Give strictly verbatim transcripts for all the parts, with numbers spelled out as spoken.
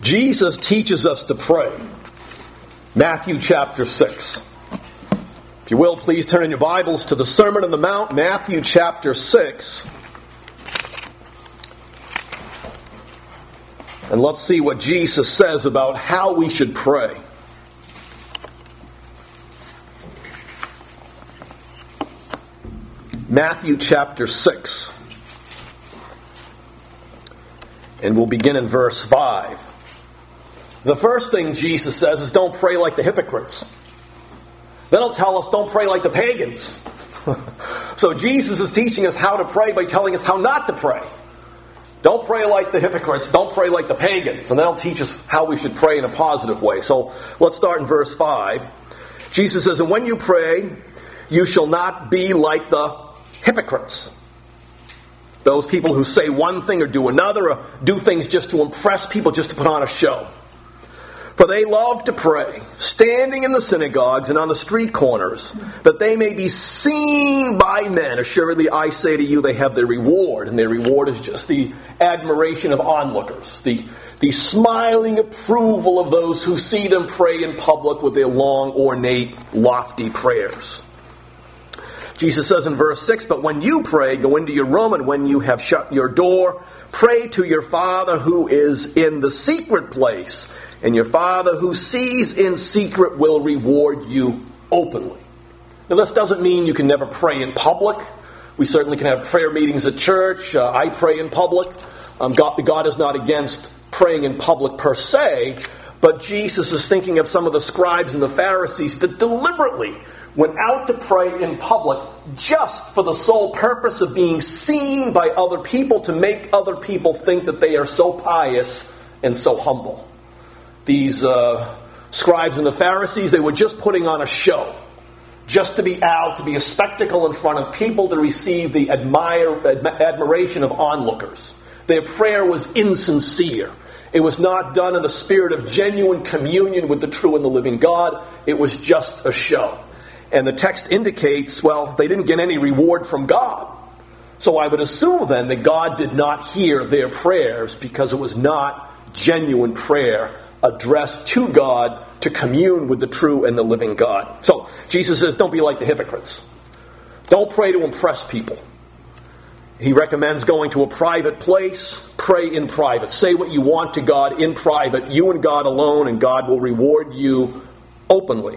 Jesus teaches us to pray. Matthew chapter six. If you will, please turn in your Bibles to the Sermon on the Mount, Matthew chapter six. And let's see what Jesus says about how we should pray. Matthew chapter six. And we'll begin in verse five. The first thing Jesus says is don't pray like the hypocrites. Then he'll tell us don't pray like the pagans. So Jesus is teaching us how to pray by telling us how not to pray. Don't pray like the hypocrites. Don't pray like the pagans. And then he'll teach us how we should pray in a positive way. So let's start in verse five. Jesus says, and when you pray, you shall not be like the hypocrites. Those people who say one thing or do another, or do things just to impress people, just to put on a show. For they love to pray, standing in the synagogues and on the street corners, that they may be seen by men. Assuredly, I say to you, they have their reward. And their reward is just the admiration of onlookers, the, the smiling approval of those who see them pray in public with their long, ornate, lofty prayers. Jesus says in verse six, but when you pray, go into your room, and when you have shut your door, pray to your Father who is in the secret place, and your Father who sees in secret will reward you openly. Now this doesn't mean you can never pray in public. We certainly can have prayer meetings at church. Uh, I pray in public. Um, God, God is not against praying in public per se, but Jesus is thinking of some of the scribes and the Pharisees that deliberately went out to pray in public just for the sole purpose of being seen by other people, to make other people think that they are so pious and so humble. These uh, scribes and the Pharisees, they were just putting on a show, just to be out, to be a spectacle in front of people, to receive the admire, admiration of onlookers. Their prayer was insincere. It was not done in a spirit of genuine communion with the true and the living God. It was just a show. And the text indicates, well, they didn't get any reward from God. So I would assume then that God did not hear their prayers because it was not genuine prayer addressed to God to commune with the true and the living God. So Jesus says, don't be like the hypocrites. Don't pray to impress people. He recommends going to a private place, pray in private. Say what you want to God in private, you and God alone, and God will reward you openly.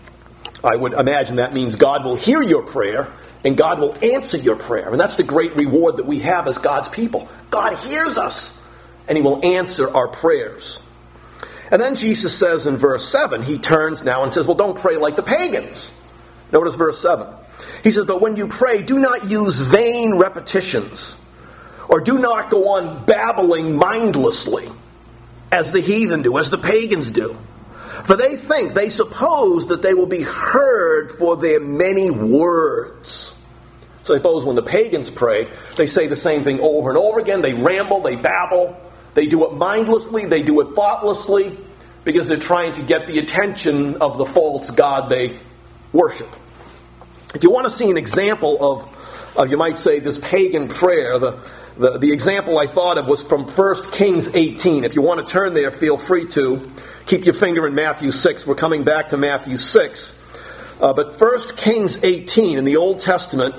I would imagine that means God will hear your prayer and God will answer your prayer. And that's the great reward that we have as God's people. God hears us and He will answer our prayers. And then Jesus says in verse seven, He turns now and says, well, don't pray like the pagans. Notice verse seven. He says, but when you pray, do not use vain repetitions, or do not go on babbling mindlessly, as the heathen do, as the pagans do. For they think, they suppose that they will be heard for their many words. So I suppose when the pagans pray, they say the same thing over and over again. They ramble, they babble. They do it mindlessly, they do it thoughtlessly, because they're trying to get the attention of the false god they worship. If you want to see an example of, of you might say, this pagan prayer, the, the, the example I thought of was from First Kings eighteen. If you want to turn there, feel free to. Keep your finger in Matthew six. We're coming back to Matthew six. Uh, but First Kings eighteen in the Old Testament,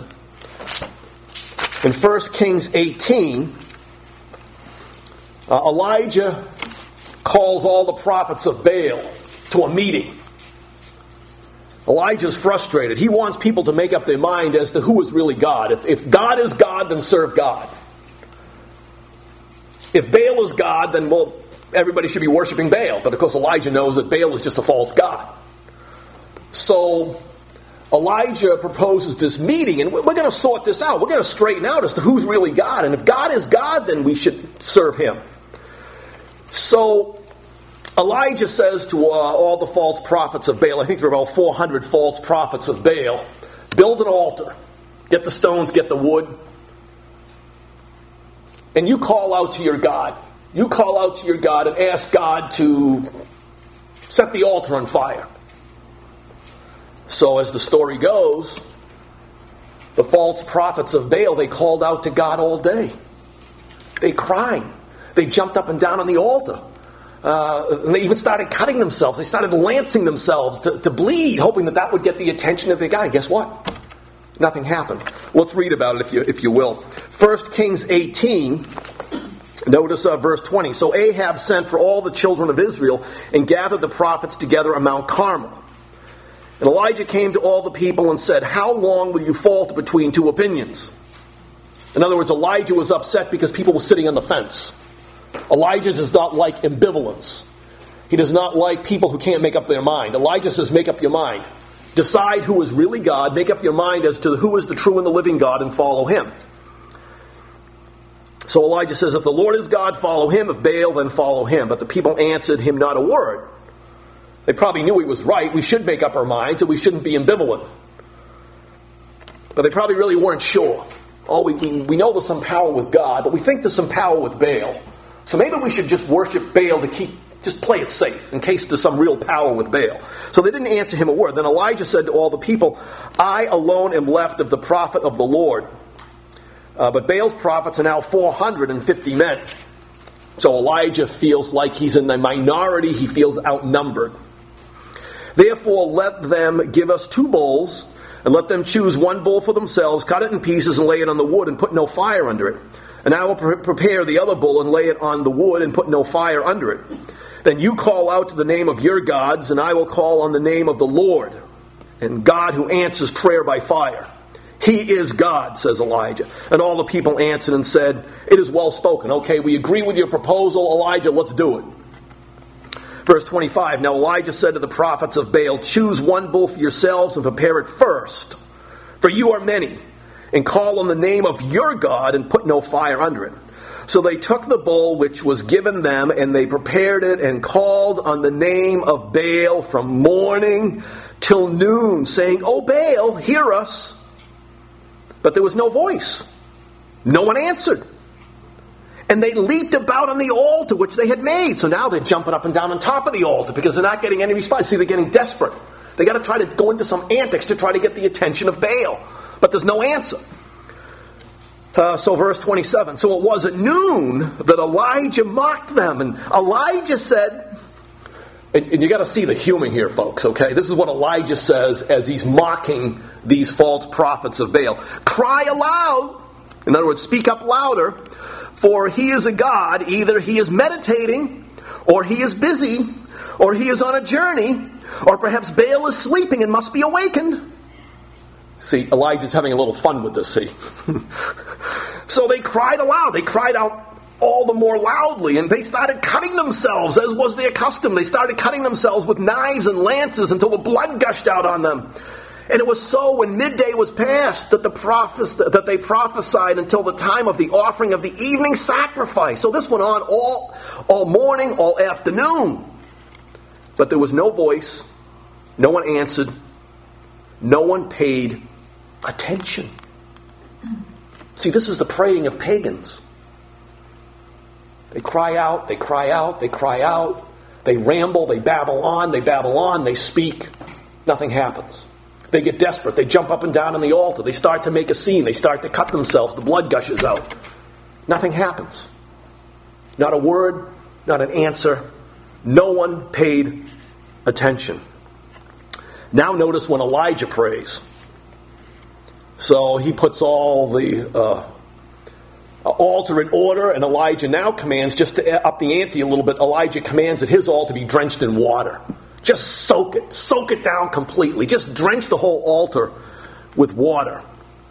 in First Kings eighteen, uh, Elijah calls all the prophets of Baal to a meeting. Elijah's frustrated. He wants people to make up their mind as to who is really God. If, if God is God, then serve God. If Baal is God, then, well, everybody should be worshiping Baal. But of course Elijah knows that Baal is just a false god. So Elijah proposes this meeting, and we're going to sort this out. We're going to straighten out as to who's really God. And if God is God, then we should serve Him. So Elijah says to uh, all the false prophets of Baal, I think there are about four hundred false prophets of Baal, build an altar. Get the stones, get the wood. And you call out to your God. You call out to your God and ask God to set the altar on fire. So as the story goes, the false prophets of Baal, they called out to God all day. They cried. They jumped up and down on the altar. Uh, and they even started cutting themselves. They started lancing themselves to, to bleed, hoping that that would get the attention of the guy. Guess what? Nothing happened. Let's read about it, if you if you will. First Kings eighteen, notice uh, verse twenty. So Ahab sent for all the children of Israel and gathered the prophets together on Mount Carmel. And Elijah came to all the people and said, "How long will you falter between two opinions?" In other words, Elijah was upset because people were sitting on the fence. Elijah does not like ambivalence. He does not like people who can't make up their mind. Elijah says, make up your mind. Decide who is really God. Make up your mind as to who is the true and the living God and follow him. So Elijah says, if the Lord is God, follow him. If Baal, then follow him. But the people answered him not a word. They probably knew he was right. We should make up our minds and we shouldn't be ambivalent. But they probably really weren't sure. Oh, we, we know there's some power with God, but we think there's some power with Baal. So maybe we should just worship Baal to keep, just play it safe in case there's some real power with Baal. So they didn't answer him a word. Then Elijah said to all the people, I alone am left of the prophet of the Lord. Uh, but Baal's prophets are now four hundred fifty men. So Elijah feels like he's in the minority. He feels outnumbered. Therefore, let them give us two bulls, and let them choose one bull for themselves, cut it in pieces and lay it on the wood, and put no fire under it. And I will pre- prepare the other bull and lay it on the wood and put no fire under it. Then you call out to the name of your gods, and I will call on the name of the Lord, and God who answers prayer by fire. He is God, says Elijah. And all the people answered and said, it is well spoken. Okay, we agree with your proposal, Elijah, let's do it. Verse twenty-five, now Elijah said to the prophets of Baal, choose one bull for yourselves and prepare it first, for you are many, and call on the name of your God and put no fire under it. So they took the bull which was given them, and they prepared it and called on the name of Baal from morning till noon, saying, O Baal, hear us. But there was no voice. No one answered. And they leaped about on the altar which they had made. So now they're jumping up and down on top of the altar because they're not getting any response. See, they're getting desperate. They got to try to go into some antics to try to get the attention of Baal. But there's no answer. Uh, so verse twenty-seven. So it was at noon that Elijah mocked them. And Elijah said, and, and you got to see the humor here, folks, okay? This is what Elijah says as he's mocking these false prophets of Baal. Cry aloud. In other words, speak up louder. For he is a god. Either he is meditating, or he is busy, or he is on a journey, or perhaps Baal is sleeping and must be awakened. See, Elijah's having a little fun with this, see. So they cried aloud. They cried out all the more loudly, and they started cutting themselves, as was their custom. They started cutting themselves with knives and lances until the blood gushed out on them. And it was so when midday was past that the prophes- that they prophesied until the time of the offering of the evening sacrifice. So this went on all, all morning, all afternoon. But there was no voice. No one answered. No one paid attention. See, this is the praying of pagans. They cry out, they cry out, they cry out. They ramble, they babble on, they babble on, they speak. Nothing happens. They get desperate. They jump up and down on the altar. They start to make a scene. They start to cut themselves. The blood gushes out. Nothing happens. Not a word, not an answer. No one paid attention. Now notice when Elijah prays. So he puts all the uh, altar in order, and Elijah now commands, just to up the ante a little bit, Elijah commands that his altar be drenched in water. Just soak it. Soak it down completely. Just drench the whole altar with water.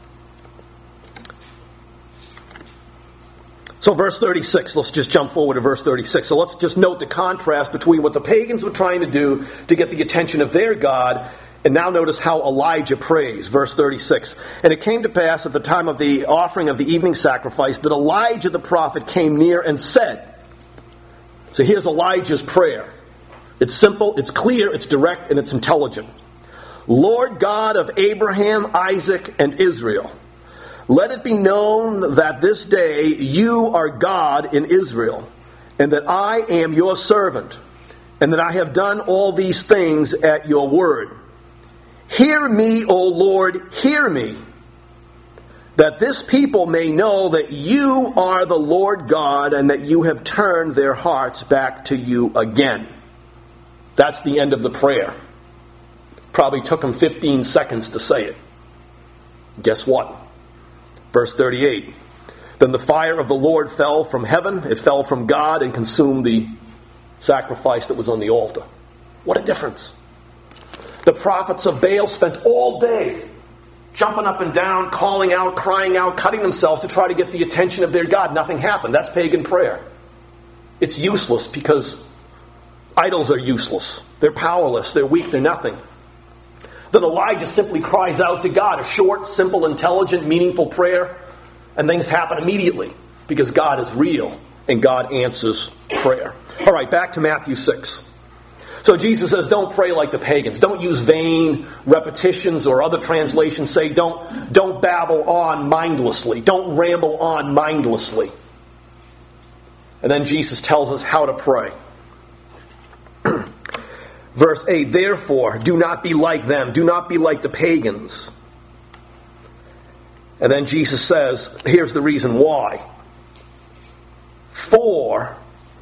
So verse thirty-six, let's just jump forward to verse thirty-six. So let's just note the contrast between what the pagans were trying to do to get the attention of their God, and now notice how Elijah prays. Verse thirty-six. And it came to pass at the time of the offering of the evening sacrifice that Elijah the prophet came near and said. So here's Elijah's prayer. It's simple, it's clear, it's direct, and it's intelligent. Lord God of Abraham, Isaac, and Israel, let it be known that this day you are God in Israel, and that I am your servant, and that I have done all these things at your word. Hear me, O Lord, hear me. that this people may know that you are the Lord God and that you have turned their hearts back to you again. That's the end of the prayer. Probably took him fifteen seconds to say it. Guess what? Verse thirty-eight. Then the fire of the Lord fell from heaven, it fell from God and consumed the sacrifice that was on the altar. What a difference. The prophets of Baal spent all day jumping up and down, calling out, crying out, cutting themselves to try to get the attention of their God. Nothing happened. That's pagan prayer. It's useless because idols are useless. They're powerless. They're weak. They're nothing. Then Elijah simply cries out to God, a short, simple, intelligent, meaningful prayer, and things happen immediately because God is real and God answers prayer. All right, back to Matthew six. So Jesus says, don't pray like the pagans. Don't use vain repetitions, or other translations say, don't, don't babble on mindlessly. Don't ramble on mindlessly. And then Jesus tells us how to pray. Verse eight, therefore, do not be like them. Do not be like the pagans. And then Jesus says, here's the reason why. For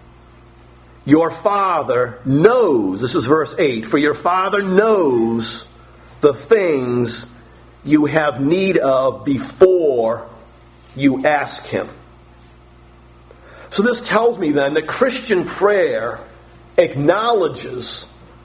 your Father knows, this is verse eight, for your Father knows the things you have need of before you ask Him. So this tells me then that Christian prayer acknowledges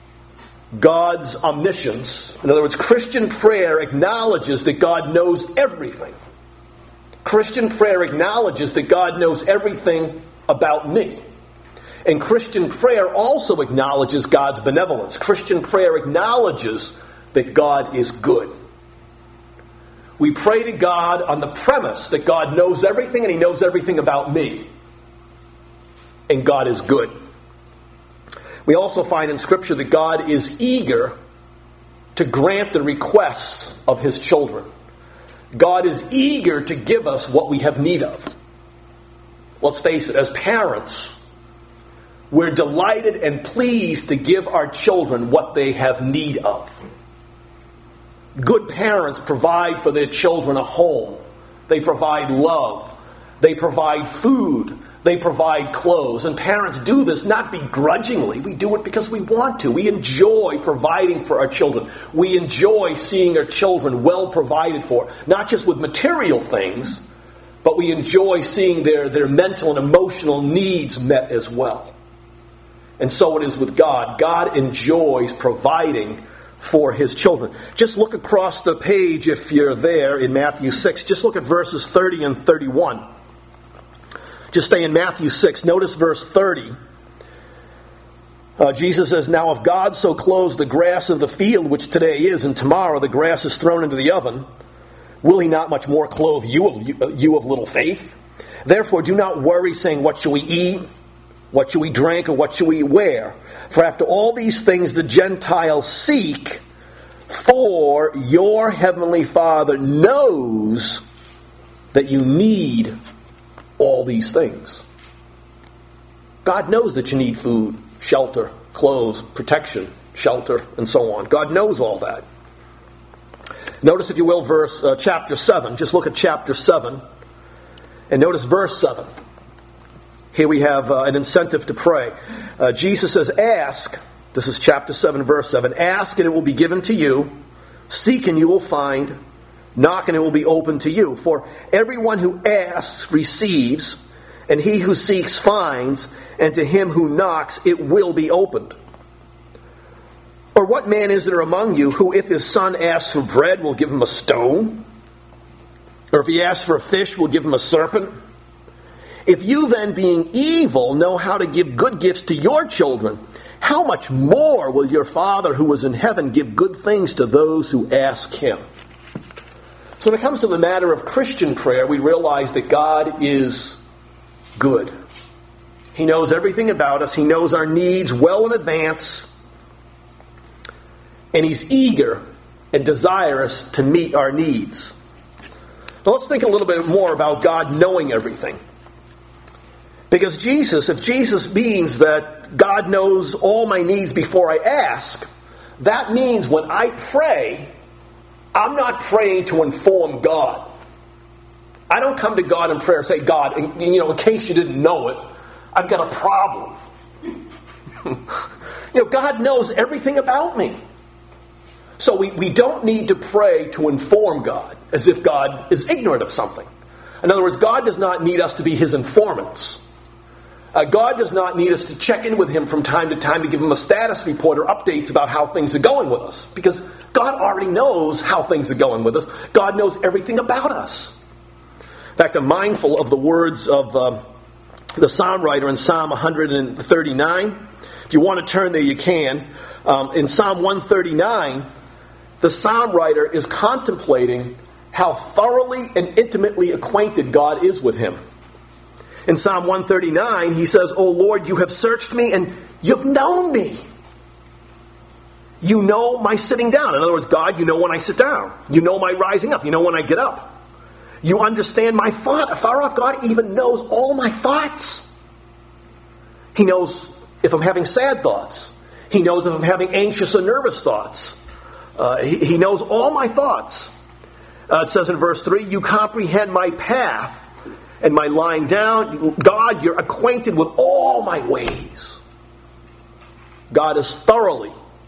God's omniscience. In other words, Christian prayer acknowledges that God knows everything. Christian prayer acknowledges that God knows everything about me. And Christian prayer also acknowledges God's benevolence. Christian prayer acknowledges that God is good. We pray to God on the premise that God knows everything and He knows everything about me. And God is good. We also find in Scripture that God is eager to grant the requests of His children. God is eager to give us what we have need of. Let's face it, as parents, we're delighted and pleased to give our children what they have need of. Good parents provide for their children a home. They provide love. They provide food. They provide clothes. And parents do this not begrudgingly. We do it because we want to. We enjoy providing for our children. We enjoy seeing our children well provided for. Not just with material things, but we enjoy seeing their, their mental and emotional needs met as well. And so it is with God. God enjoys providing for His children. Just look across the page if you're there in Matthew six. Just look at verses thirty and thirty-one. Just stay in Matthew six. Notice verse thirty. Uh, Jesus says, now if God so clothes the grass of the field, which today is, and tomorrow the grass is thrown into the oven, will He not much more clothe you of, you of little faith? Therefore do not worry, saying, what shall we eat? What shall we drink, or what shall we wear? For after all these things the Gentiles seek, for your heavenly Father knows that you need all these things. God knows that you need food, shelter, clothes, protection, shelter, and so on. God knows all that. Notice, if you will, verse uh, chapter seven. Just look at chapter seven, and notice verse seven. Here we have uh, an incentive to pray. Uh, Jesus says, ask, this is chapter seven, verse seven, ask and it will be given to you, seek and you will find, knock and it will be opened to you. For everyone who asks receives, and he who seeks finds, and to him who knocks it will be opened. Or what man is there among you who, if his son asks for bread, will give him a stone? Or if he asks for a fish, will give him a serpent? If you then, being evil, know how to give good gifts to your children, how much more will your Father who is in heaven give good things to those who ask Him? So when it comes to the matter of Christian prayer, we realize that God is good. He knows everything about us. He knows our needs well in advance. And He's eager and desirous to meet our needs. Now let's think a little bit more about God knowing everything. Because Jesus, if Jesus means that God knows all my needs before I ask, that means when I pray, I'm not praying to inform God. I don't come to God in prayer and say, God, in, you know, in case you didn't know it, I've got a problem. You know, God knows everything about me. So we, we don't need to pray to inform God as if God is ignorant of something. In other words, God does not need us to be his informants. Uh, God does not need us to check in with him from time to time to give him a status report or updates about how things are going with us. Because God already knows how things are going with us. God knows everything about us. In fact, I'm mindful of the words of uh, the psalm writer in Psalm one thirty-nine. If you want to turn there, you can. Um, in Psalm one thirty-nine, the psalm writer is contemplating how thoroughly and intimately acquainted God is with him. In Psalm one thirty-nine, he says, O Lord, you have searched me and you've known me. You know my sitting down. In other words, God, you know when I sit down. You know my rising up. You know when I get up. You understand my thought. Far off, God even knows all my thoughts. He knows if I'm having sad thoughts. He knows if I'm having anxious or nervous thoughts. Uh, he, he knows all my thoughts. Uh, it says in verse three, you comprehend my path and my lying down. God, you're acquainted with all my ways. God is thoroughly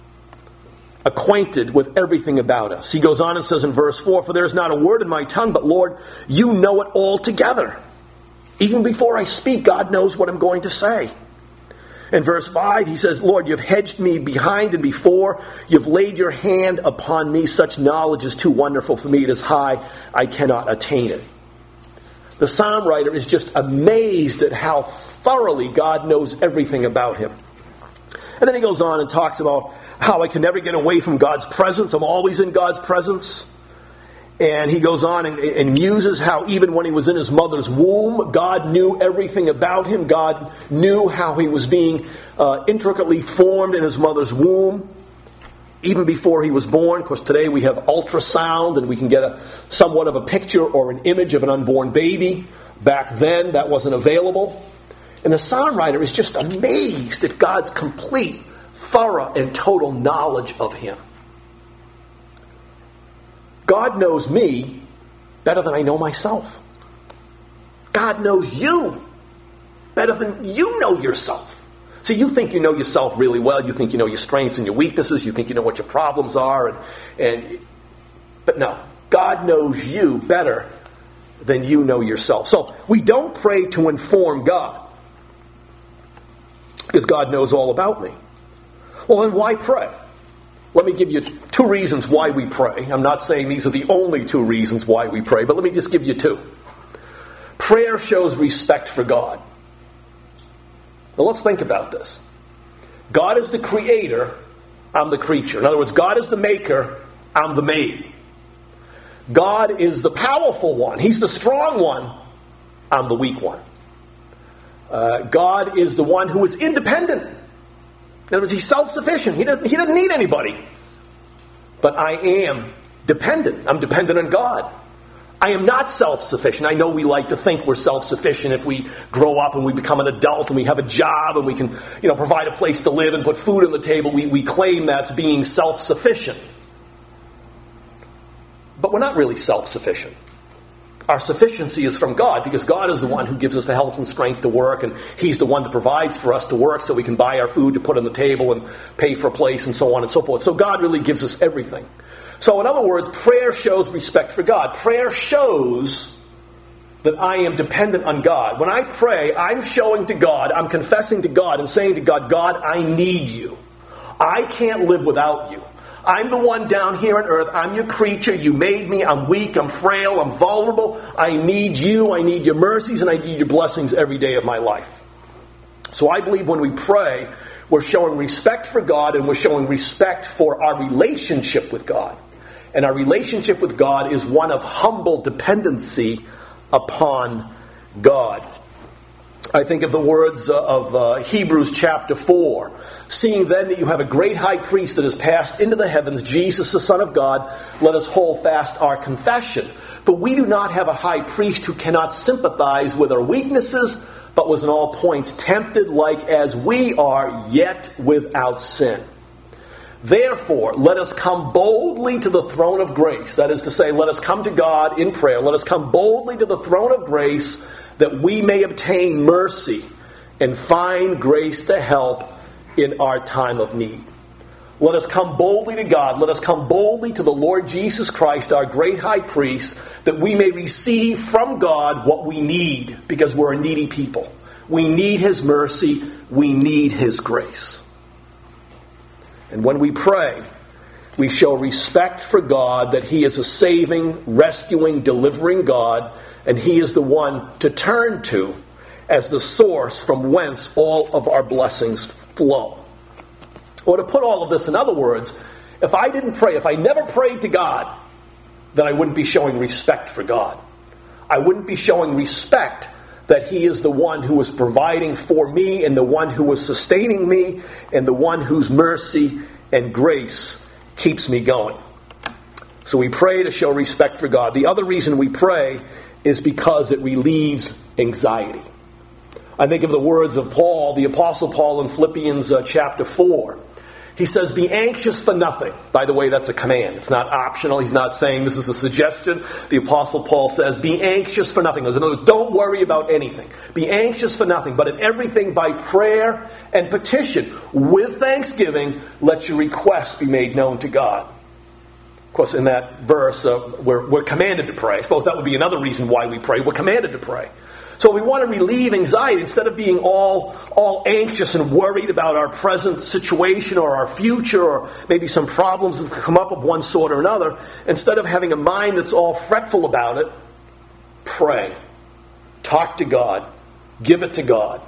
acquainted with everything about us. He goes on and says in verse four, for there is not a word in my tongue, but Lord, you know it altogether. Even before I speak, God knows what I'm going to say. In verse five, he says, Lord, you've hedged me behind and before. You've laid your hand upon me. Such knowledge is too wonderful for me. It is high. I cannot attain it. The psalm writer is just amazed at how thoroughly God knows everything about him. And then he goes on and talks about how I can never get away from God's presence. I'm always in God's presence. And he goes on and, and muses how even when he was in his mother's womb, God knew everything about him. God knew how he was being uh, intricately formed in his mother's womb, even before he was born. Of course, today we have ultrasound and we can get a somewhat of a picture or an image of an unborn baby. Back then, that wasn't available. And the psalm writer is just amazed at God's complete, thorough, and total knowledge of him. God knows me better than I know myself. God knows you better than you know yourself. See, you think you know yourself really well. You think you know your strengths and your weaknesses. You think you know what your problems are. And, and But no, God knows you better than you know yourself. So we don't pray to inform God, because God knows all about me. Well, then why pray? Let me give you two reasons why we pray. I'm not saying these are the only two reasons why we pray, but let me just give you two. Prayer shows respect for God. Now let's think about this. God is the creator, I'm the creature. In other words, God is the maker, I'm the made. God is the powerful one, he's the strong one, I'm the weak one. Uh, God is the one who is independent. In other words, he's self-sufficient. He doesn't, he doesn't need anybody. But I am dependent. I'm dependent on God. I am not self-sufficient. I know we like to think we're self-sufficient if we grow up and we become an adult and we have a job and we can, you know, provide a place to live and put food on the table. We, we claim that's being self-sufficient. But we're not really self-sufficient. Our sufficiency is from God, because God is the one who gives us the health and strength to work, and he's the one that provides for us to work so we can buy our food to put on the table and pay for a place and so on and so forth. So God really gives us everything. So in other words, prayer shows respect for God. Prayer shows that I am dependent on God. When I pray, I'm showing to God, I'm confessing to God and saying to God, God, I need you. I can't live without you. I'm the one down here on earth. I'm your creature. You made me. I'm weak. I'm frail. I'm vulnerable. I need you. I need your mercies, and I need your blessings every day of my life. So I believe when we pray, we're showing respect for God, and we're showing respect for our relationship with God. And our relationship with God is one of humble dependency upon God. I think of the words of uh, Hebrews chapter four. Seeing then that you have a great high priest that has passed into the heavens, Jesus the Son of God, let us hold fast our confession. For we do not have a high priest who cannot sympathize with our weaknesses, but was in all points tempted like as we are, yet without sin. Therefore, let us come boldly to the throne of grace. That is to say, let us come to God in prayer. Let us come boldly to the throne of grace that we may obtain mercy and find grace to help in our time of need. Let us come boldly to God. Let us come boldly to the Lord Jesus Christ, our great high priest, that we may receive from God what we need, because we're a needy people. We need His mercy. We need His grace. And when we pray, we show respect for God, that He is a saving, rescuing, delivering God, and He is the one to turn to as the source from whence all of our blessings flow. Or to put all of this in other words, if I didn't pray, if I never prayed to God, then I wouldn't be showing respect for God. I wouldn't be showing respect that He is the one who is providing for me, and the one who is sustaining me, and the one whose mercy and grace keeps me going. So we pray to show respect for God. The other reason we pray is because it relieves anxiety. I think of the words of Paul, the Apostle Paul, in Philippians uh, chapter four. He says, be anxious for nothing. By the way, that's a command. It's not optional. He's not saying this is a suggestion. The Apostle Paul says, be anxious for nothing. In other words, don't worry about anything. Be anxious for nothing, but in everything by prayer and petition, with thanksgiving, let your requests be made known to God. Of course, in that verse, uh, we're, we're commanded to pray. I suppose that would be another reason why we pray. We're commanded to pray. So we want to relieve anxiety instead of being all, all anxious and worried about our present situation or our future or maybe some problems that come up of one sort or another. Instead of having a mind that's all fretful about it, pray. Talk to God. Give it to God.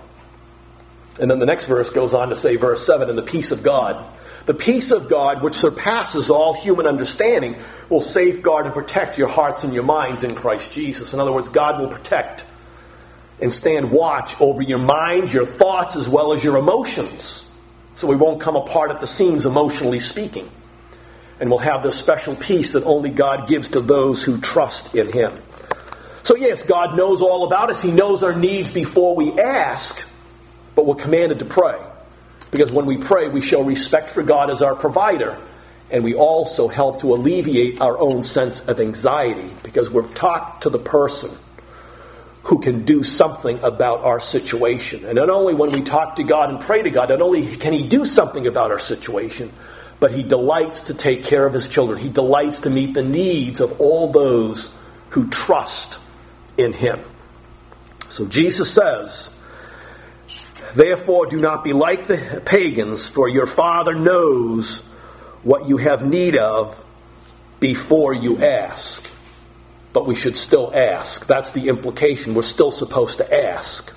And then the next verse goes on to say, verse seven, and the peace of God. The peace of God, which surpasses all human understanding, will safeguard and protect your hearts and your minds in Christ Jesus. In other words, God will protect and stand watch over your mind, your thoughts, as well as your emotions, so we won't come apart at the seams emotionally speaking. And we'll have this special peace that only God gives to those who trust in Him. So yes, God knows all about us. He knows our needs before we ask, but we're commanded to pray. Because when we pray, we show respect for God as our provider, and we also help to alleviate our own sense of anxiety, because we've talked to the person who can do something about our situation. And not only when we talk to God and pray to God, not only can He do something about our situation, but He delights to take care of His children. He delights to meet the needs of all those who trust in Him. So Jesus says, therefore do not be like the pagans, for your Father knows what you have need of before you ask. But we should still ask. That's the implication. We're still supposed to ask.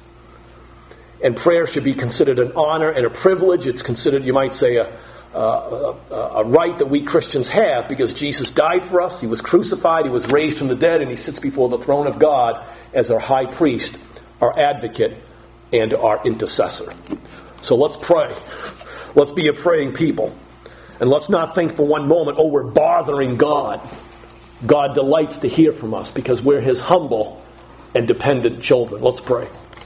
And prayer should be considered an honor and a privilege. It's considered, you might say, a, a, a, a right that we Christians have, because Jesus died for us. He was crucified. He was raised from the dead. And He sits before the throne of God as our high priest, our advocate, and our intercessor. So let's pray. Let's be a praying people. And let's not think for one moment, oh, we're bothering God. God delights to hear from us because we're His humble and dependent children. Let's pray.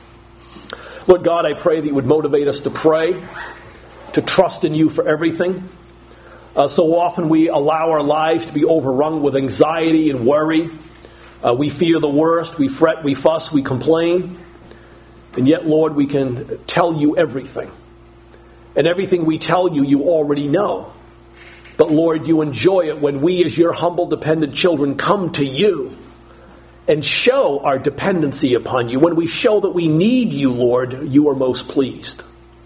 Lord God, I pray that You would motivate us to pray, to trust in You for everything. Uh, so often we allow our lives to be overrun with anxiety and worry. Uh, we fear the worst. We fret, we fuss, we complain. And yet, Lord, we can tell You everything. And everything we tell You, You already know. But Lord, You enjoy it when we as Your humble, dependent children come to You and show our dependency upon You. When we show that we need You, Lord, You are most pleased.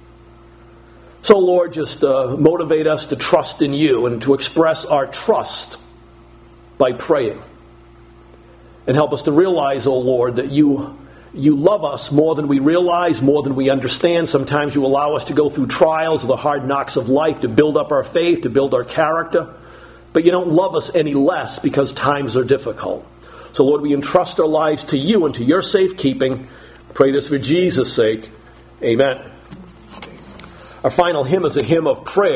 So Lord, just uh, motivate us to trust in You and to express our trust by praying. And help us to realize, oh Lord, that You You love us more than we realize, more than we understand. Sometimes You allow us to go through trials, the hard knocks of life, to build up our faith, to build our character. But You don't love us any less because times are difficult. So Lord, we entrust our lives to You and to Your safekeeping. Pray this for Jesus' sake. Amen. Our final hymn is a hymn of prayer.